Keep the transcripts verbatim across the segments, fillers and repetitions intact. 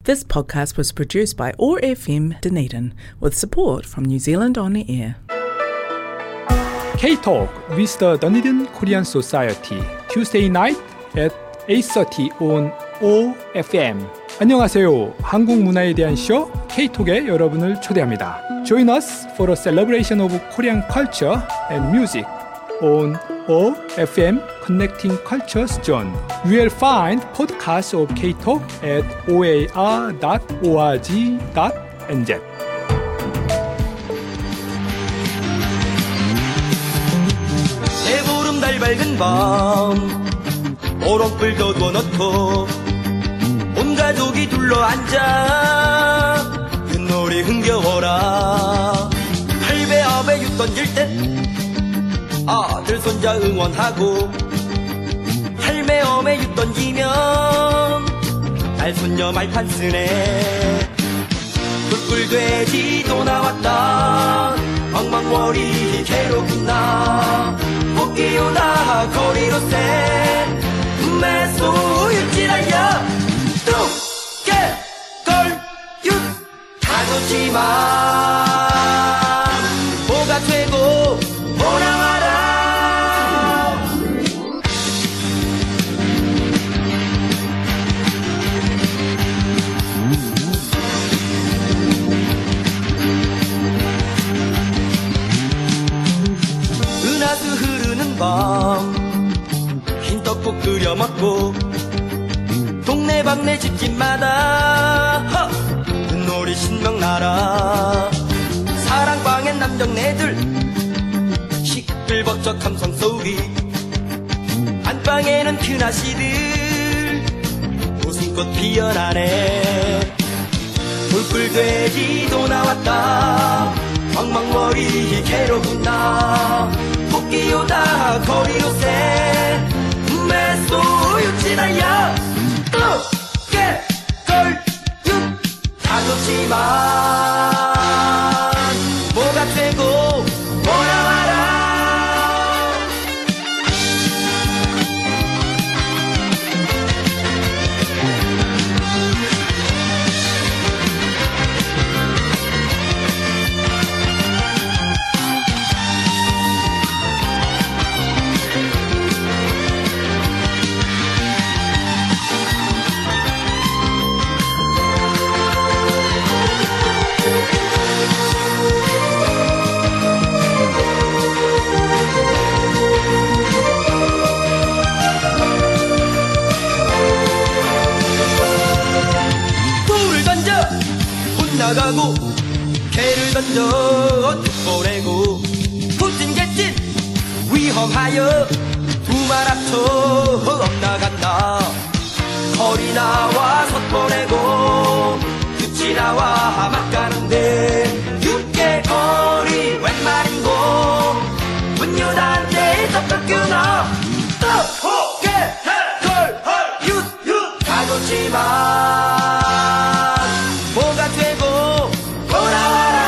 This podcast was produced by O A R F M Dunedin with support from New Zealand On Air. K-Talk with the Dunedin Korean Society Tuesday night at eight thirty on O A R F M. 안녕하세요. 한국 문화에 대한 쇼 K-Talk에 여러분을 초대합니다. Join us for a celebration of Korean culture and music on O A R F M Connecting Cultures Zone. You will find podcasts of K-Talk at o a r dot org dot n z. 해보름달 밝은 밤 오롱불도 둬놓고 온 가족이 둘러앉아 윷놀이 흥겨워라. 할배 아베 윷 던질 때 아들 손자 응원하고 할매 어메 윷 던지면 딸 손녀 말판 쓰네. 꿀꿀돼지도 나왔다. 엉망머리 개로 빛나 꽃기우다 거리로 새 매소 윷질하여 뚱깨 걸윷 가놓지마. 뭐가 되고 뭐라 와라. 은하수 흐르는 밤 흰떡국 끓여 먹고 동네방네 집집마다 윷놀이 신명나라. 사랑방엔 남정네들 시끌벅적 함성 소리, 안방에는 큰아씨들 웃음꽃 피어나네. 꿀꿀돼지도 나왔다. 엉망머리 개로 붙나 꽃기우다 거리로 새 매소 윷질하여 뚱깨 걸윷 가놓지만 뭐가 되고 뭐라 와라. 나가고 개를 던져 툭 보내고 붙은 개찐 위험하여 두 말 합쳐 엇나간다. 거리 나와 섰보내고 윷이 나와 막가는데 육개 거리 웬 말인고 문유단대 떡떡 끊어 떡개 걸 윷 윷 가놓지마. 뭐가 되고 돌아와라.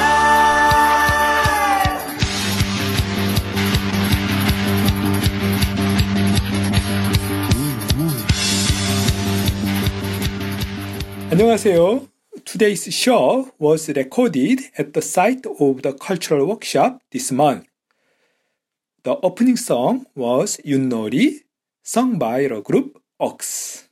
안녕하세요. Today's show was recorded at the site of the cultural workshop this month. The opening song was 윷놀이, sung by the group Ox.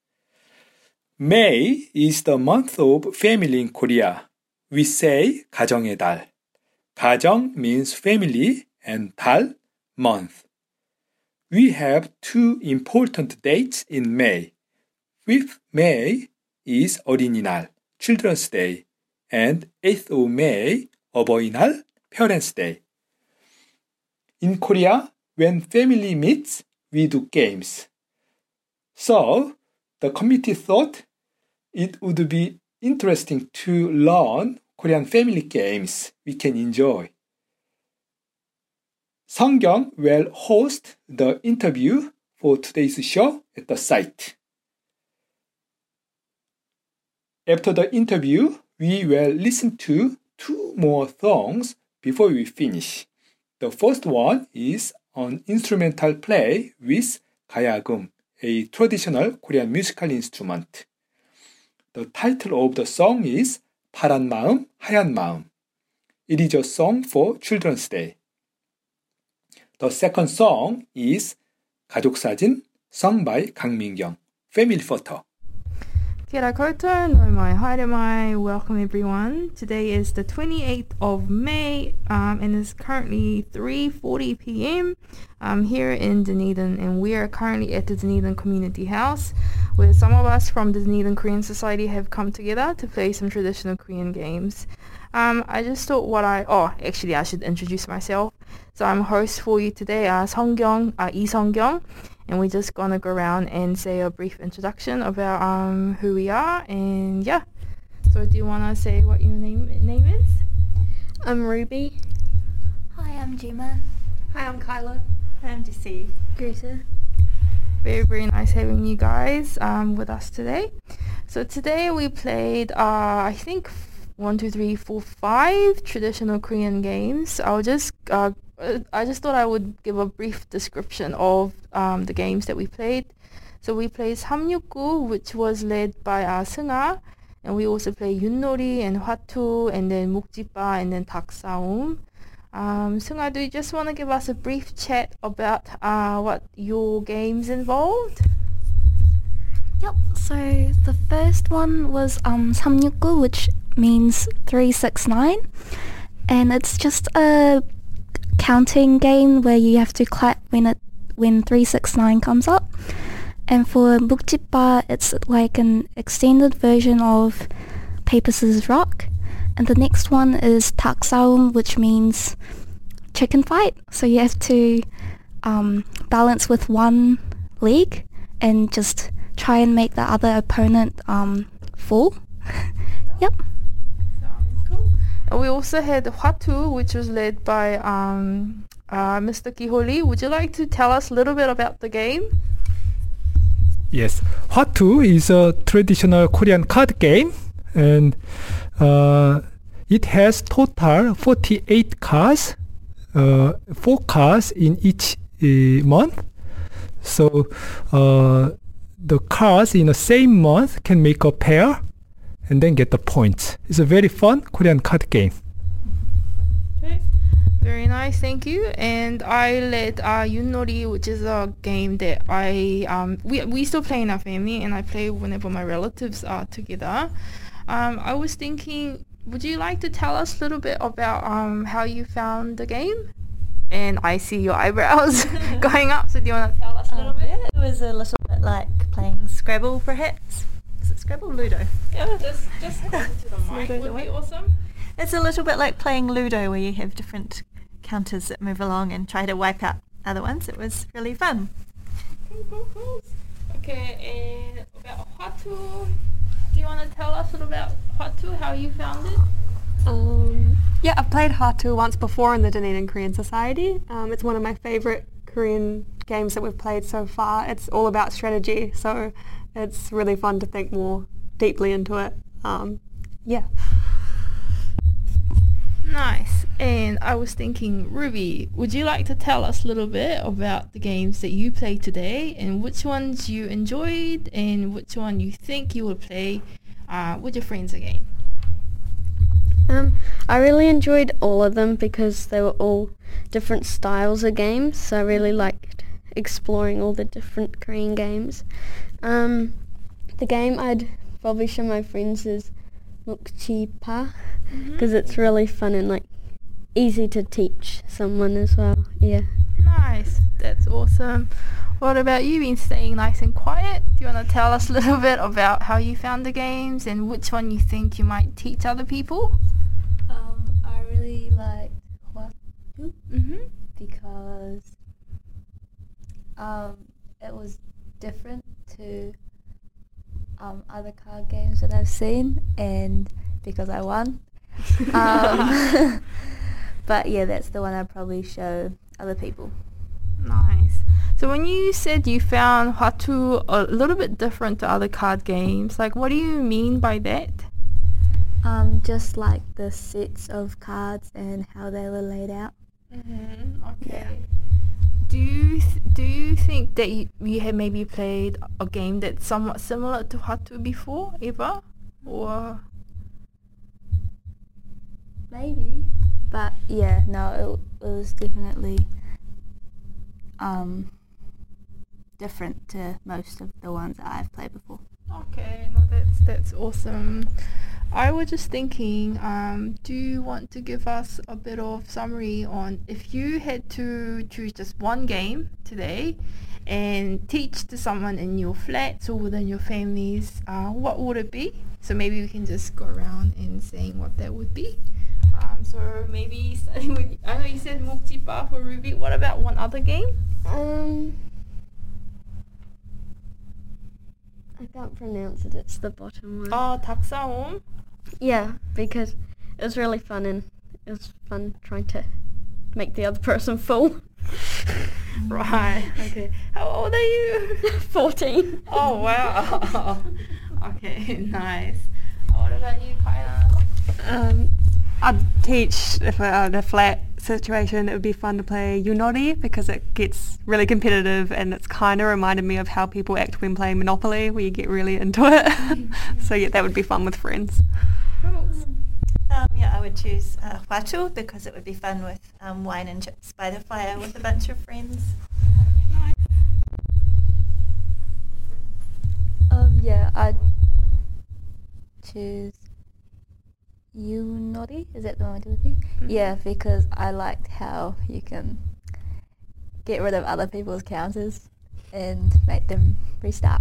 May is the month of family in Korea. We say 가정의 달. 가정 means family and 달, month. We have two important dates in May. fifth May is 어린이날, Children's Day, and eighth of May, 어버이날, Parents' Day. In Korea, when family meets, we do games. So, the committee thought it would be interesting to learn Korean family games we can enjoy. Sungkyung will host the interview for today's show at the site. After the interview, we will listen to two more songs before we finish. The first one is an instrumental play with 가야금, a traditional Korean musical instrument. The title of the song is 파란 마음, 하얀 마음. It is a song for Children's Day. The second song is 가족 사진, sung by 강민경, Family Photo. Kia ora koutou, nau mai, haere mai, welcome everyone. Today is the twenty-eighth of May um, and it's currently three forty p.m. Um, here in Dunedin, and we are currently at the Dunedin Community House where some of us from the Dunedin Korean Society have come together to play some traditional Korean games. Um, I just thought what I, oh actually I should introduce myself. So I'm host for you today, uh, Songkyung, uh, Lee Songkyung. And we're just gonna go around and say a brief introduction about um who we are, and yeah. So do you wanna say what your name name is? I'm Ruby. Hi, I'm Gemma. Hi, I'm Kyla. Hi, I'm Jessie. Greta. Very very nice having you guys um with us today. So today we played uh I think one two three four five traditional Korean games. I'll just uh I just thought I would give a brief description of um, the games that we played. So we played 삼육구, which was led by uh, Seunga, and we also played 윷놀이 and 화투, and then 묵지빠, and then 닭싸움. Um, Seunga, do you just want to give us a brief chat about uh, what your games involved? Yep, so the first one was um, 삼육구, which means three six nine, and it's just a counting game where you have to clap when it when three six nine comes up. And for 묵지빠, it's like an extended version of paper scissors rock. And the next one is 닭싸움, which means chicken fight. So you have to um, balance with one leg and just try and make the other opponent um, fall. Yep. And we also had Hwatu, which was led by um, uh, Mister Kiholi. Would you like to tell us a little bit about the game? Yes, Hwatu is a traditional Korean card game, and uh, it has total forty-eight cards, uh, four cards in each uh, month. So uh, the cards in the same month can make a pair and then get the points. It's a very fun Korean card game. Okay, very nice, thank you. And I led uh, 윷놀이, which is a game that I um we we still play in our family, and I play whenever my relatives are together. Um, I was thinking, would you like to tell us a little bit about um how you found the game? And I see your eyebrows going up, so do you want to tell us a little Um, bit? yeah, it was a little bit like playing Scrabble, perhaps. Is it Scrabble? Ludo. Yeah, just just hit it to the mic Ludo, would be the awesome. It's a little bit like playing Ludo, where you have different counters that move along and try to wipe out other ones. It was really fun. Cool, cool, cool. Okay, and about Hwatu, do you want to tell us a little about Hwatu, how you found it? Um, yeah, I've played Hatu once before in the Dunedin Korean Society. Um, it's one of my favourite Korean games that we've played so far. It's all about strategy, so it's really fun to think more deeply into it. Um, yeah. Nice. And I was thinking, Ruby, would you like to tell us a little bit about the games that you played today, and which ones you enjoyed and which one you think you will play uh, with your friends again? Um, I really enjoyed all of them because they were all different styles of games, so I really liked exploring all the different Korean games. Um, the game I'd probably show my friends is 묵지빠 because mm-hmm. it's really fun and like easy to teach someone as well. Yeah. Nice. That's awesome. What about you? Been staying nice and quiet? Do you want to tell us a little bit about how you found the games and which one you think you might teach other people? Um, I really liked Hwatu Mm-hmm. because um, it was different to um, other card games that I've seen, and because I won. um, but yeah, that's the one I'd probably show other people. Nice. So when you said you found Hwatu a little bit different to other card games, like what do you mean by that? Um, just like the sets of cards and how they were laid out. Mm-hmm. Okay. Yeah. Do you th- do you think that you, you have maybe played a game that's somewhat similar to Hwatu before, ever? or Maybe. But yeah, no, it, it was definitely um, different to most of the ones that I've played before. okay, no, that's that's awesome. I was just thinking, um, do you want to give us a bit of summary on if you had to choose just one game today and teach to someone in your flats or within your families, uh, what would it be? So maybe we can just go around and saying what that would be. Um, so maybe starting with, I know you said Mukjipa for Ruby. What about one other game? Um, I can't pronounce it. It's the bottom one. Oh, Taksaom. Yeah, because it was really fun and it was fun trying to make the other person full. Right. Okay. How old are you? fourteen. Oh wow. Okay. Nice. What about you, Kyla? Um, I'd teach if I had a flat situation. It would be fun to play Unori because it gets really competitive, and it's kind of reminded me of how people act when playing Monopoly, where you get really into it. So yeah, that would be fun with friends. Um, yeah, I would choose uh, Watu because it would be fun with um, wine and chips by the fire with a bunch of friends. Um, yeah, I'd choose Unori. Is that the one I do with you? Mm-hmm. Yeah, because I liked how you can get rid of other people's counters and make them restart.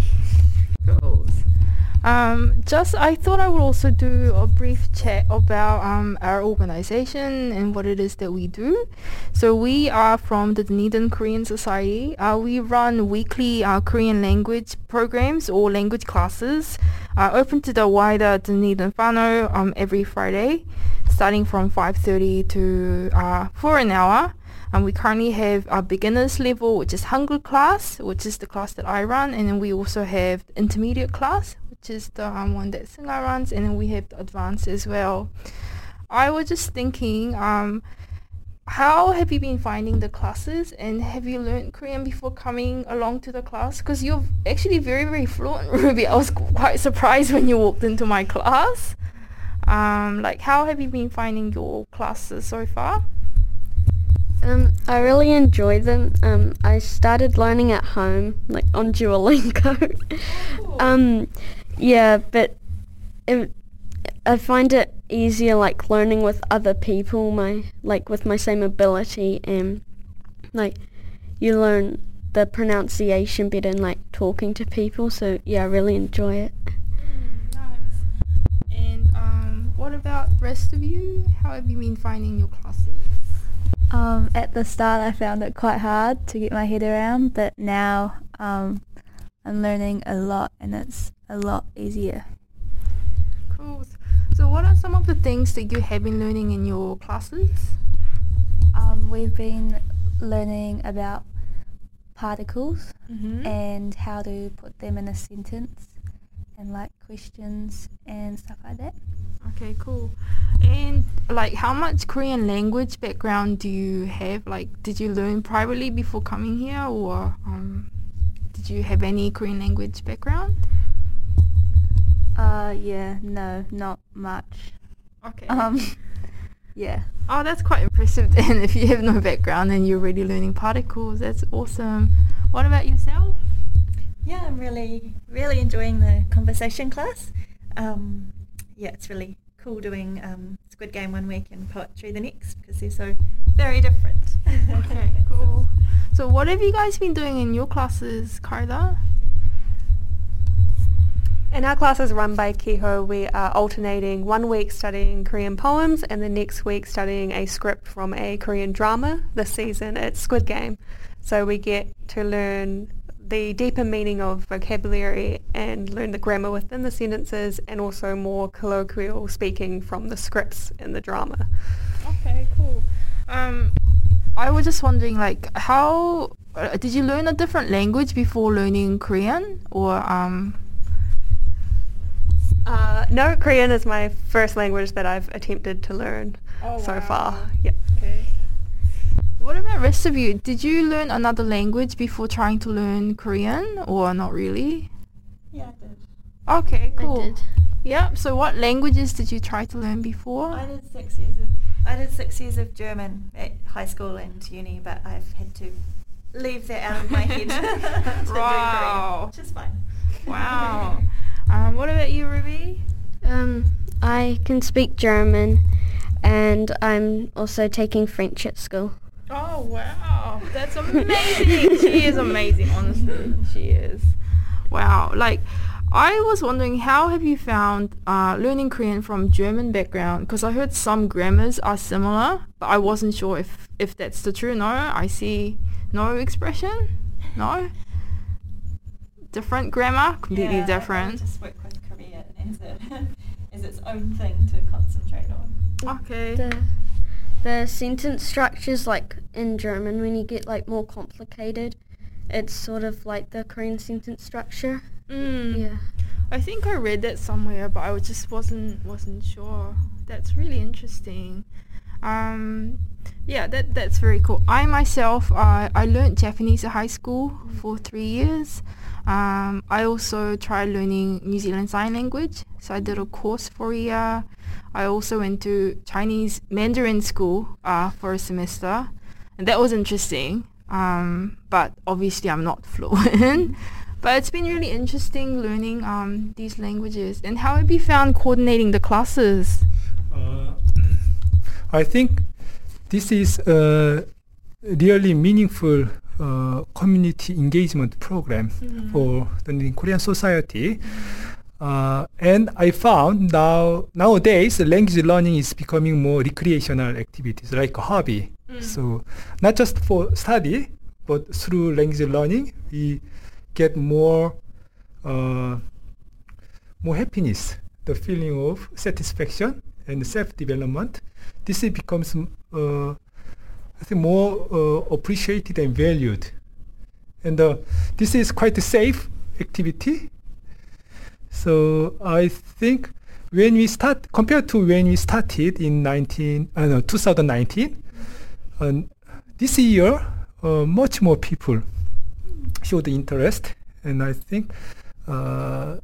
Cool. Um, just I thought I would also do a brief chat about um, our organization and what it is that we do. So we are from the Dunedin Korean Society. Uh, we run weekly uh, Korean language programs or language classes uh, open to the wider Dunedin whānau um, every Friday, starting from five thirty to uh, for an hour. Um, we currently have our beginners level, which is Hangul class, which is the class that I run, and then we also have the intermediate class, which is the um, one that Singa runs, and then we have the advanced as well. I was just thinking, um, how have you been finding the classes, and have you learned Korean before coming along to the class? Because you're actually very, very fluent, Ruby. I was quite surprised when you walked into my class. Um, like, how have you been finding your classes so far? Um, I really enjoy them. Um, I started learning at home, like on Duolingo. Oh. um, yeah, but it, I find it easier, like learning with other people, my like with my same ability, and like you learn the pronunciation better and like talking to people. So yeah, I really enjoy it. Mm, nice. And um, what about the rest of you? How have you been finding your classes? Um, at the start I found it quite hard to get my head around, but now um, I'm learning a lot and it's a lot easier. Cool. So what are some of the things that you have been learning in your classes? Um, we've been learning about particles Mm-hmm. and how to put them in a sentence and like questions and stuff like that. Okay, cool. And like, how much Korean language background do you have? Like, did you learn privately before coming here, or um, did you have any Korean language background? Uh, yeah, no, not much. Okay. Um, yeah. Oh, that's quite impressive then. If you have no background and you're already learning particles, that's awesome. What about yourself? Yeah, I'm really, really enjoying the conversation class. Um, yeah, it's really cool doing um, Squid Game one week and poetry the next because they're so very different. Okay, cool. So what have you guys been doing in your classes, Carla? In our classes run by Kiho, we are alternating one week studying Korean poems and the next week studying a script from a Korean drama. This season it's Squid Game. So we get to learn the deeper meaning of vocabulary and learn the grammar within the sentences, and also more colloquial speaking from the scripts in the drama. Okay, cool. Um, I was just wondering, like, how uh, did you learn a different language before learning Korean, or um? Uh, no, Korean is my first language that I've attempted to learn Oh, so wow. far. Yeah. Okay. What about the rest of you? Did you learn another language before trying to learn Korean, or not really? Yeah, I did. Okay, cool. I did. Yeah. So what languages did you try to learn before? I did six years of I did six years of German at high school and uni, but I've had to leave that out of my head. to Wow. do Korean, which is fine. Wow. um, what about you, Ruby? Um, I can speak German, and I'm also taking French at school. Oh wow, that's amazing. She is amazing, honestly. She is. Wow. Like, I was wondering, how have you found uh, learning Korean from German background? Because I heard some grammars are similar, but I wasn't sure if, if that's the true. No, I see no expression. No. Different grammar, completely yeah, different. I just work with Korean as, a, as its own thing to concentrate on. Okay. The, the sentence structures, like in German, when you get like more complicated, it's sort of like the Korean sentence structure. Mm. Yeah. I think I read that somewhere, but I just wasn't wasn't sure. That's really interesting. Um, yeah, that that's very cool. I myself, uh, I learned Japanese at high school for three years. Um, I also tried learning New Zealand Sign Language, so I did a course for a year. I also went to Chinese Mandarin school uh, for a semester, and that was interesting. Um, but obviously, I'm not fluent. But it's been really interesting learning um, these languages. And how have you found coordinating the classes? Uh, I think this is a really meaningful uh, community engagement program mm-hmm. for the Korean society. Uh, and I found now nowadays language learning is becoming more recreational activities, like a hobby. Mm. So not just for study, but through language learning, we get more uh, more happiness, the feeling of satisfaction and self-development. This becomes uh, I think more uh, appreciated and valued. And uh, this is quite a safe activity. So I think when we start, compared to when we started in nineteen, uh, no, twenty nineteen, uh, this year uh, much more people showed interest, and I think uh,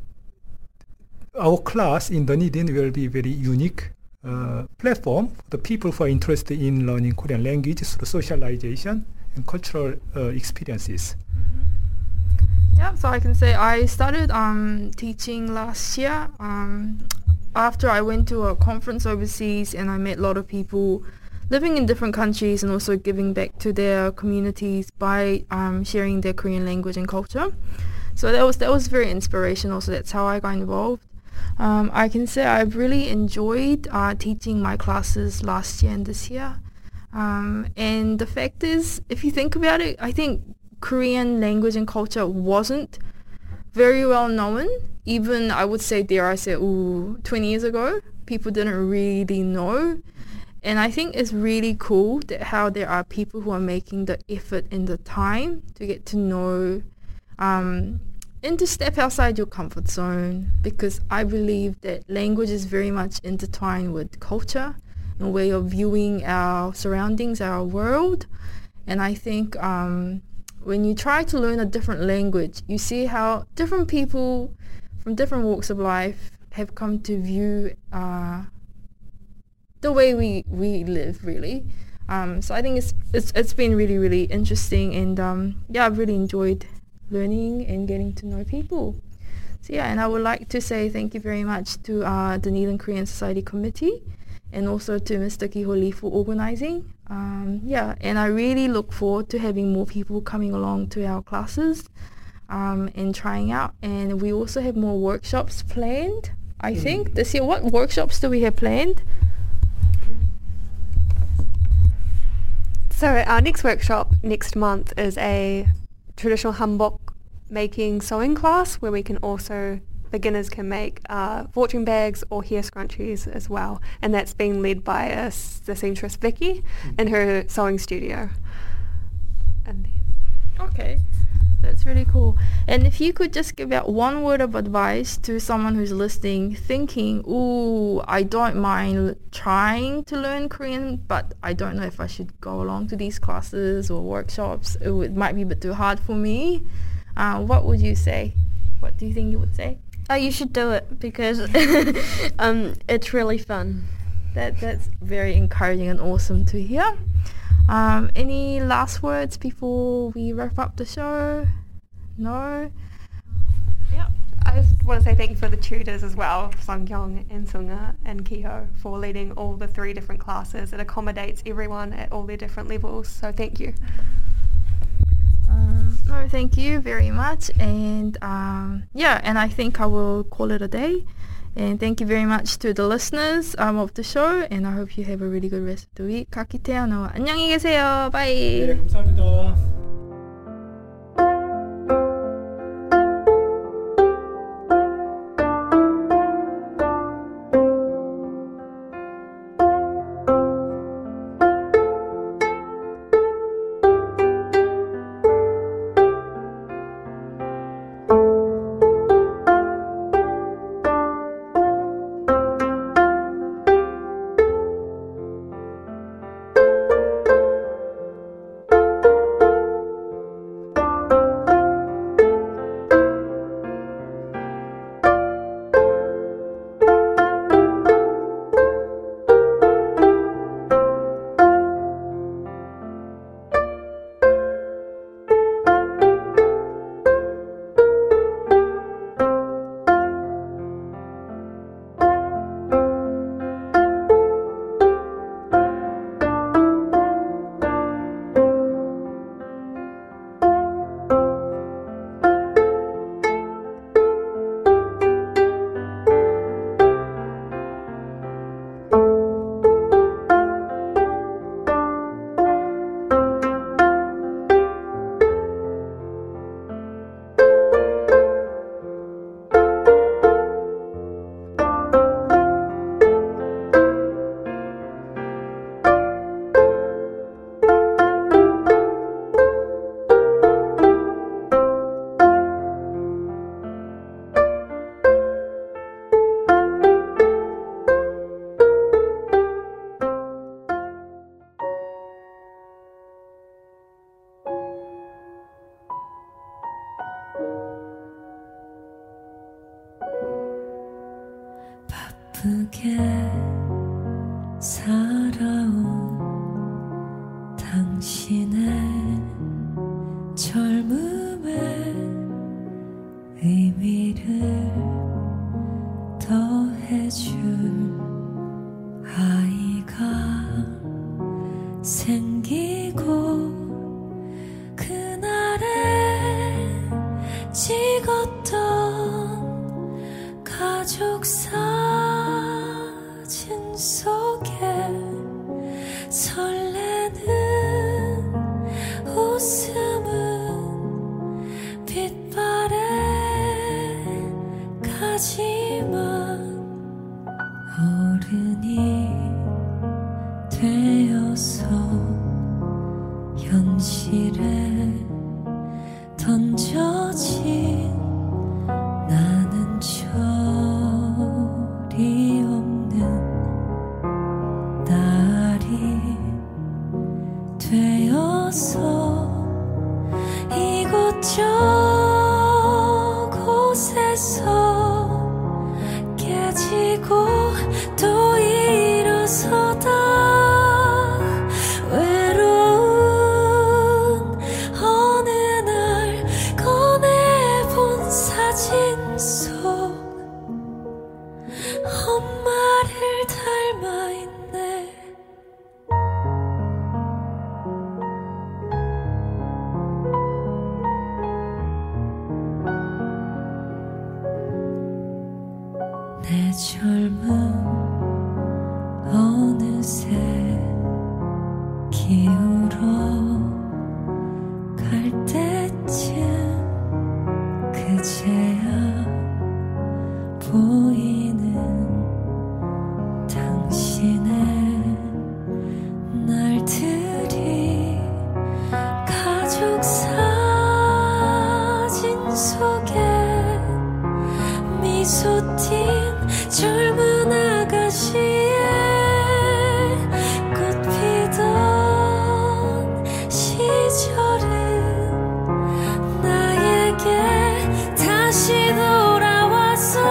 our class in Dunedin will be very unique uh, platform for the people who are interested in learning Korean language through socialization and cultural uh, experiences. Yeah, so I can say I started um, teaching last year um, after I went to a conference overseas, and I met a lot of people living in different countries and also giving back to their communities by um, sharing their Korean language and culture. So that was that was very inspirational. So that's how I got involved. Um, I can say I've really enjoyed uh, teaching my classes last year and this year. Um, and the fact is, if you think about it, I think Korean language and culture wasn't very well known. Even, I would say, dare I say, ooh, twenty years ago, people didn't really know. And I think it's really cool that how there are people who are making the effort and the time to get to know um, and to step outside your comfort zone, because I believe that language is very much intertwined with culture and way of viewing our surroundings, our world. And I think um, when you try to learn a different language, you see how different people from different walks of life have come to view uh, the way we, we live, really. Um, so I think it's, it's it's been really, really interesting, and um, yeah, I've really enjoyed learning and getting to know people. So yeah, and I would like to say thank you very much to uh, the Dunedin Korean Society Committee, and also to Mister Kiholi for organizing. Um, yeah, and I really look forward to having more people coming along to our classes um, and trying out. And we also have more workshops planned, I mm. think, this year. What workshops do we have planned? So our next workshop next month is a traditional hanbok making sewing class, where we can also, beginners can make uh, fortune bags or hair scrunchies as well, and that's being led by us, the seamstress Vicky in her sewing studio. And then okay, that's really cool. And if you could just give out one word of advice to someone who's listening, thinking, ooh, I don't mind trying to learn Korean, but I don't know if I should go along to these classes or workshops. It, would, it might be a bit too hard for me. Uh, what would you say? What do you think you would say? Oh, you should do it because um, it's really fun. That that's very encouraging and awesome to hear. Um, any last words before we wrap up the show? No? Yeah. I just want to say thank you for the tutors as well, Sungkyung and Sunga and Kiho, for leading all the three different classes. It accommodates everyone at all their different levels, so thank you. Um, no, thank you very much. And um, yeah, and I think I will call it a day. And thank you very much to the listeners um, of the show. And I hope you have a really good rest of the week. 카키테아노 안녕히 계세요. Bye. 네, 감사합니다. 바쁘게 살아온 당신의 젊음의 의미를 더해줄 아이가 생기고 그날에 찍었던 가족 사진 속에 설레는 웃음은 빛바래 가지만 어른이 되어서 현실에 던져진 나는 철이 없는 딸이 되어서 이곳저곳에서 깨지고 또 일어서다 외로운 어느 날 꺼내본 사진 속 엄마를 닮아 있네. 내 젊음 어느새 기울어 갈 때쯤 그제야 보이는 당신의 날들이 가족 사진 속에 미소 띈 젊은 아가씨의 꽃 피던 시절은 나에게 다시 돌아와서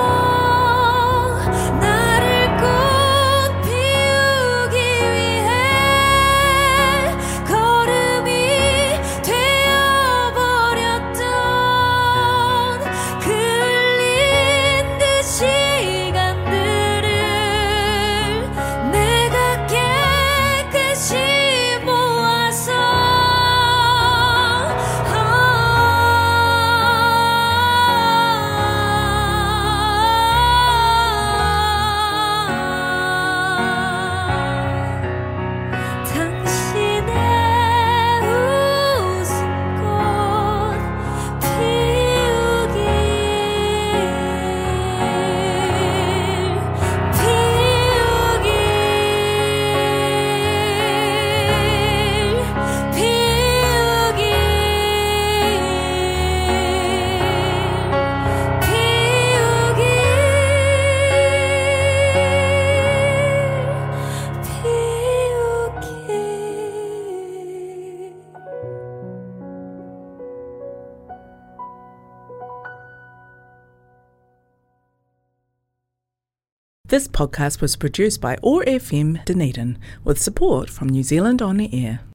This podcast was produced by O A R F M Dunedin with support from New Zealand On the Air.